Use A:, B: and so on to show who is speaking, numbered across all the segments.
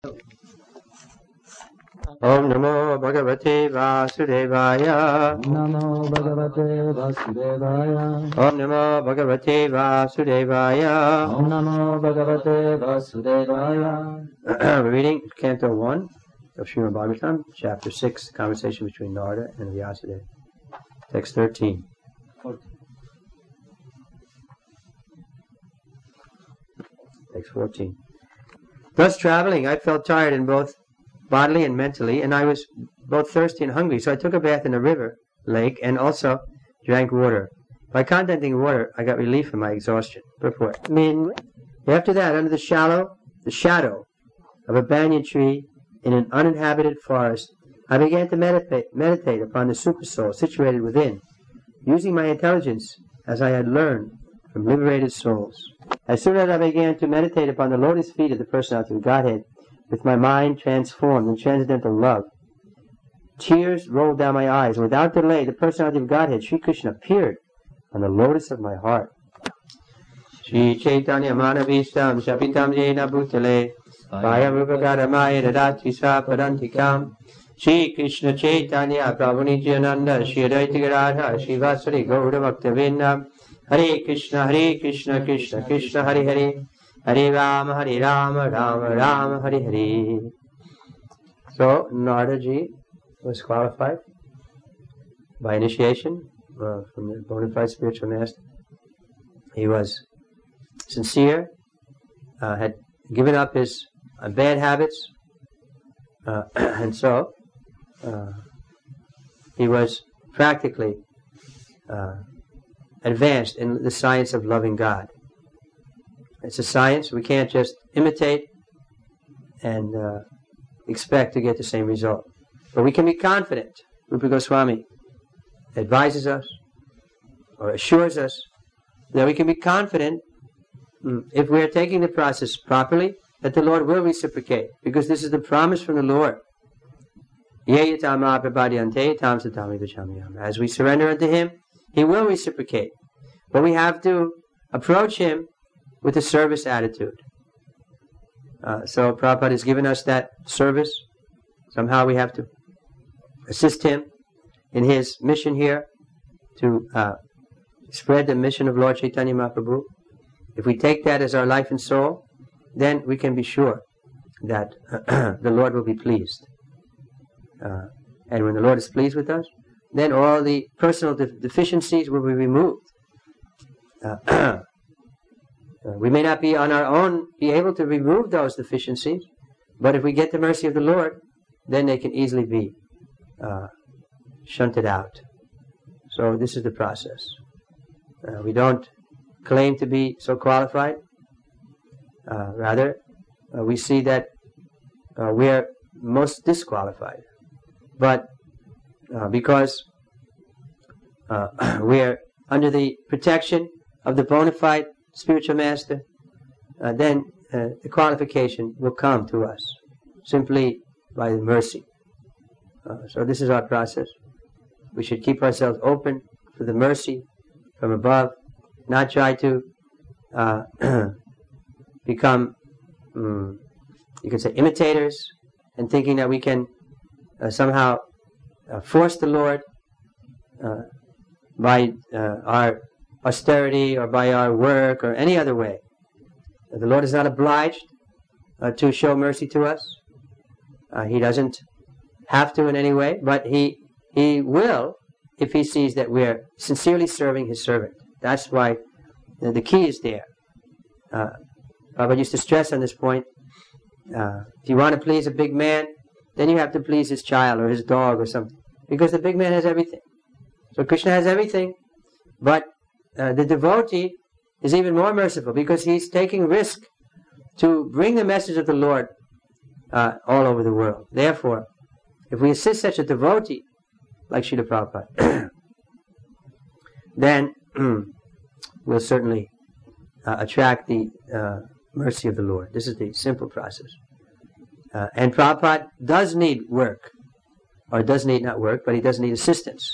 A: Om Namo Bhagavate Vasudevaya.
B: Namo Bhagavate Vasudevaya.
A: Om Namo Bhagavate Vasudevaya.
B: Om Namo Bhagavate Vasudevaya.
A: We're reading Canto 1 of Srimad Bhagavatam, Chapter 6, the conversation between Narada and Vyasadeva. Text 13. Text 14. Thus traveling, I felt tired in both bodily and mentally, and I was both thirsty and hungry, so I took a bath in a river, lake, and also drank water. By contenting water, I got relief from my exhaustion. Purport. After that, under the shadow of a banyan tree in an uninhabited forest, I began to meditate upon the Supersoul situated within, using my intelligence as I had learned from liberated souls. As soon as I began to meditate upon the lotus feet of the Personality of Godhead, with my mind transformed in transcendental love, tears rolled down my eyes, and without delay the Personality of Godhead, Sri Krishna, appeared on the lotus of my heart. Shri Chaitanya Manavistam Shapitam Jena Bhutale Vayam Rupagaramaya Dadati Svapadantikam Shri Krishna Chaitanya Prabhu Nityananda Shri Advaita Gadadhar Shri Vasari Gaura Bhaktavinam Hare Krishna Krishna Krishna Hare Hare Hare Rama Rama Rama Hare Hare. So Naradaji was qualified by initiation from the bona fide spiritual master. He was sincere, had given up his bad habits, and so he was practically advanced in the science of loving God. It's a science we can't just imitate and expect to get the same result. But we can be confident. Rupa Goswami advises us or assures us that we can be confident if we are taking the process properly, that the Lord will reciprocate, because this is the promise from the Lord. As we surrender unto Him, He will reciprocate. But we have to approach Him with a service attitude. So Prabhupada has given us that service. Somehow we have to assist Him in His mission here to spread the mission of Lord Chaitanya Mahaprabhu. If we take that as our life and soul, then we can be sure that the Lord will be pleased. And when the Lord is pleased with us, then all the personal deficiencies will be removed. We may not be on our own be able to remove those deficiencies, but if we get the mercy of the Lord, then they can easily be shunted out. So this is the process. We don't claim to be so qualified. Rather, we see that we are most disqualified. But because we are under the protection of the bona fide spiritual master, then the qualification will come to us simply by the mercy. So this is our process. We should keep ourselves open for the mercy from above, not try to become, you could say, imitators, and thinking that we can somehow force the Lord by our austerity or by our work or any other way. The Lord is not obliged to show mercy to us. He doesn't have to in any way, but He will if He sees that we're sincerely serving His servant. That's why the key is there. Prabhupada used to stress on this point. If you want to please a big man, then you have to please his child or his dog or something, because the big man has everything. So Krishna has everything, but the devotee is even more merciful, because he's taking risk to bring the message of the Lord all over the world. Therefore, if we assist such a devotee like Srila Prabhupada, then we'll certainly attract the mercy of the Lord. This is the simple process. And Prabhupada does need work, or does need not work, but he does need assistance.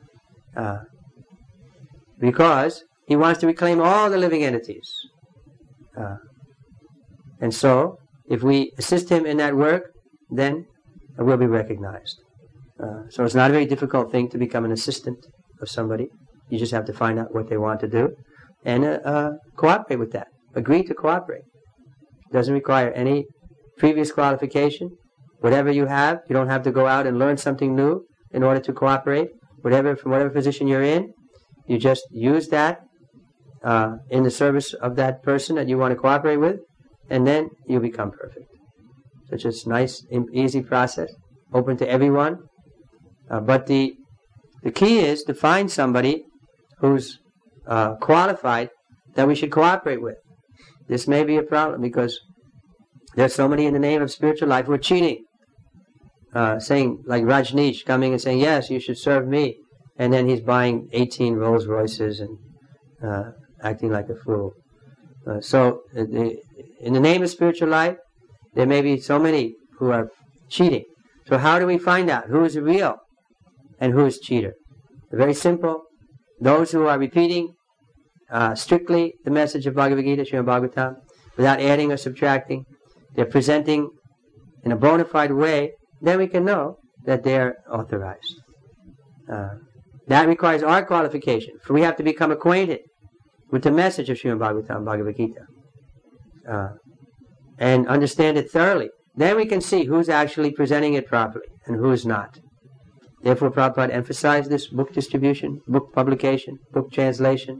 A: Because he wants to reclaim all the living entities. And so, if we assist him in that work, then we'll be recognized. So it's not a very difficult thing to become an assistant of somebody. You just have to find out what they want to do and cooperate with that. Agree to cooperate. It doesn't require any previous qualification. Whatever you have, you don't have to go out and learn something new in order to cooperate. From whatever position you're in, you just use that in the service of that person that you want to cooperate with, and then you become perfect. So it's just a nice, easy process, open to everyone. But the key is to find somebody who's qualified that we should cooperate with. This may be a problem because there's so many in the name of spiritual life who are cheating. Saying, like Rajneesh coming and saying, yes, you should serve me. And then he's buying 18 Rolls Royces and acting like a fool. So in the name of spiritual life, there may be so many who are cheating. So how do we find out who is real and who is cheater? Very simple. Those who are repeating strictly the message of Bhagavad Gita, Srimad Bhagavatam, without adding or subtracting, they're presenting in a bona fide way, then we can know that they're authorized. That requires our qualification, for we have to become acquainted with the message of Srimad Bhagavatam, Bhagavad Gita, and understand it thoroughly. Then we can see who's actually presenting it properly and who is not. Therefore, Prabhupada emphasized this book distribution, book publication, book translation,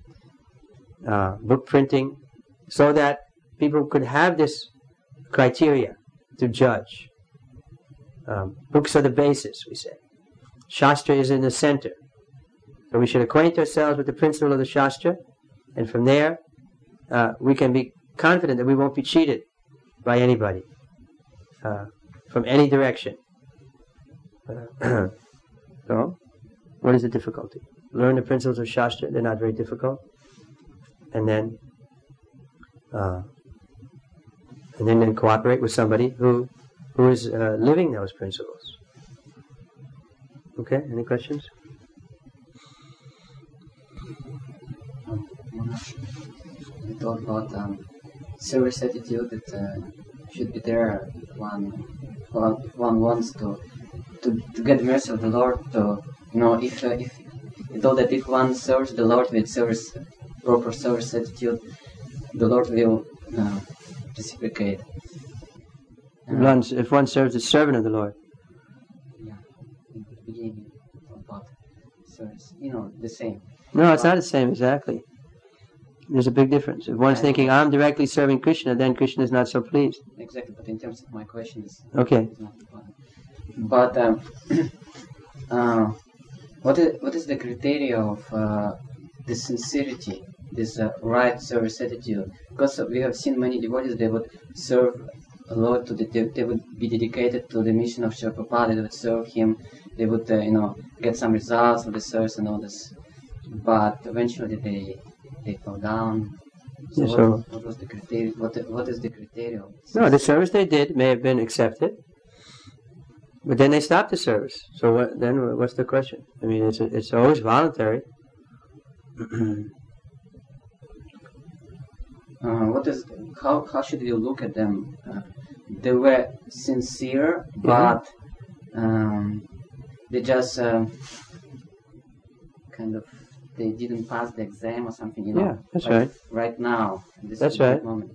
A: book printing, so that people could have this criteria to judge. Books are the basis, we say. Shastra is in the center. So we should acquaint ourselves with the principle of the Shastra, and from there we can be confident that we won't be cheated by anybody from any direction. So, what is the difficulty? Learn the principles of Shastra, they're not very difficult. And then cooperate with somebody who is living those principles. Okay, any questions?
C: We talked about service attitude that should be there if one wants to get the mercy of the Lord. To if one serves the Lord with proper service attitude, the Lord will reciprocate.
A: If one serves the servant of the Lord.
C: Yeah, in the beginning about service, the same.
A: No, it's not the same exactly. There's a big difference. If one's thinking, I'm directly serving Krishna, then Krishna is not so pleased.
C: Exactly, but in terms of my question is
A: okay.
C: It's not important. But what is the criteria of the sincerity, this right service attitude? Because we have seen many devotees, they would serve a lot they would be dedicated to the mission of Srila Prabhupada, they would serve him, they would get some results of the service and all this. But eventually they fell down. So what was the criteria? What is the criteria?
A: No, the service they did may have been accepted, but then they stopped the service. So what's the question? I mean, it's always voluntary.
C: How should we look at them? They were sincere, but they just they didn't pass the exam or something,
A: Yeah, that's right.
C: Right now,
A: that's right.
C: Moment.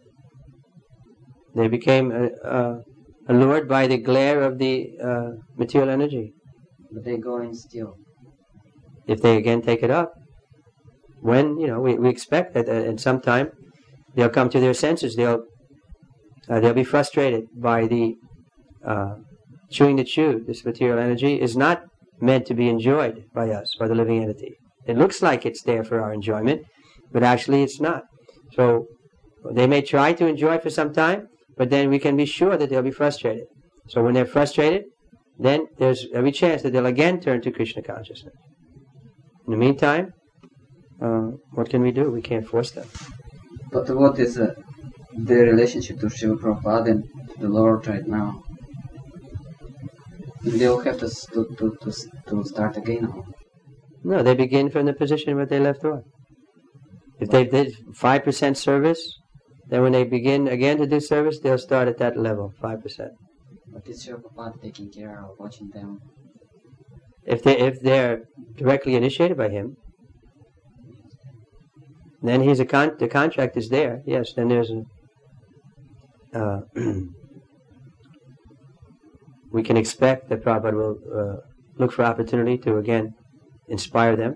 A: They became allured by the glare of the material energy.
C: But they go in still.
A: If they again take it up, when we expect that at some time they'll come to their senses. They'll be frustrated by the chewing the chew. This material energy is not meant to be enjoyed by us, by the living entity. It looks like it's there for our enjoyment, but actually it's not. So they may try to enjoy it for some time, but then we can be sure that they'll be frustrated. So when they're frustrated, then there's every chance that they'll again turn to Krishna consciousness. In the meantime, what can we do? We can't force them.
C: But what is the relationship to Srila Prabhupada and the Lord right now? They'll have to start again.
A: No, they begin from the position where they left off. If they did 5% service, Then when they begin again to do service, they'll start at that level, 5%.
C: But is Srila Prabhupada taking care of watching them?
A: If they're directly initiated by him, then he's the contract is there. Yes, then there's we can expect that Prabhupada will look for opportunity to again inspire them.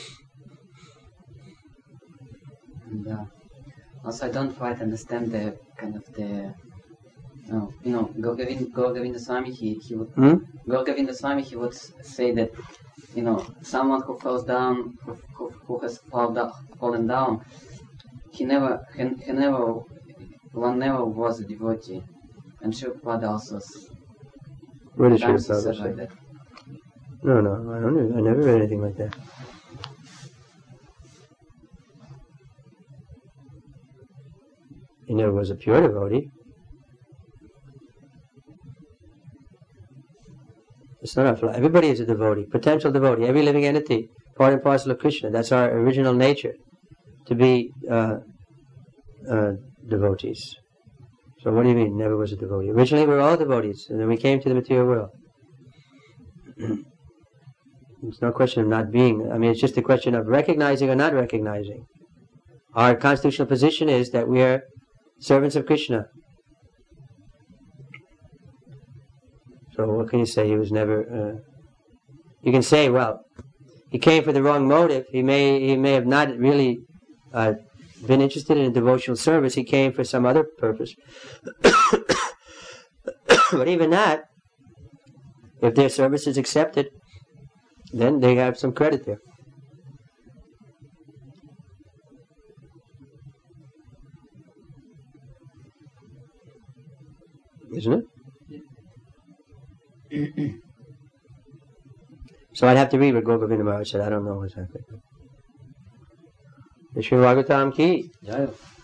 C: And also, I don't quite understand the kind of the. Gauragovinda Swami, he would Gauragovinda Swami, he would say that someone who falls down, who has fallen down, one never was a devotee, and Srila Prabhupada also.
A: Where did Srila
C: Prabhupada
A: Prabhupada say
C: that?
A: No, I never read anything like that. He never was a pure devotee. It's not our flaw. Everybody is a devotee, potential devotee. Every living entity, part and parcel of Krishna. That's our original nature, to be devotees. So what do you mean, never was a devotee? Originally we were all devotees, and then we came to the material world. It's no question of not being. I mean, it's just a question of recognizing or not recognizing. Our constitutional position is that we are servants of Krishna. So what can you say? He was never. You can say, well, he came for the wrong motive. He may have not really been interested in devotional service. He came for some other purpose. But even that, if their service is accepted, then they have some credit there. Isn't it? So I'd have to read what Gauragovinda Maharaj said. I don't know exactly. Shri Bhagavatam ki.
C: Jai.